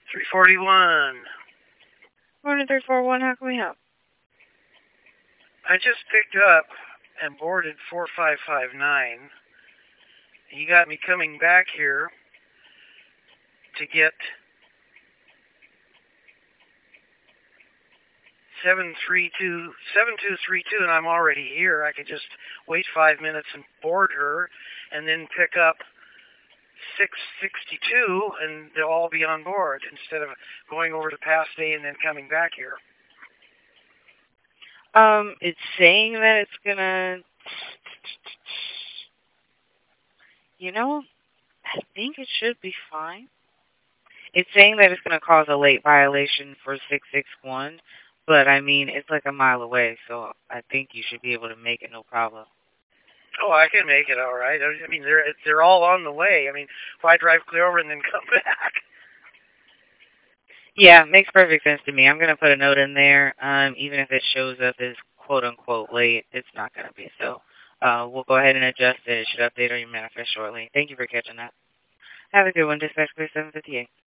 341. Morning 341, how can we help? I just picked up and boarded 4559. You got me coming back here to get 7232, and I'm already here. I could just wait 5 minutes and board her, and then pick up 662, and they'll all be on board instead of going over to past day and then coming back here. It's saying that it's gonna... You know, I think it should be fine. It's saying that it's gonna cause a late violation for 661, but I mean, it's like a mile away, so I think you should be able to make it no problem. Oh, I can make it all right. I mean, they're all on the way. I mean, if I drive clear over and then come back. Yeah, makes perfect sense to me. I'm gonna put a note in there. Even if it shows up as quote unquote late, it's not gonna be. So we'll go ahead and adjust it. It should update on your manifest shortly. Thank you for catching that. Have a good one. Dispatch Clear 758.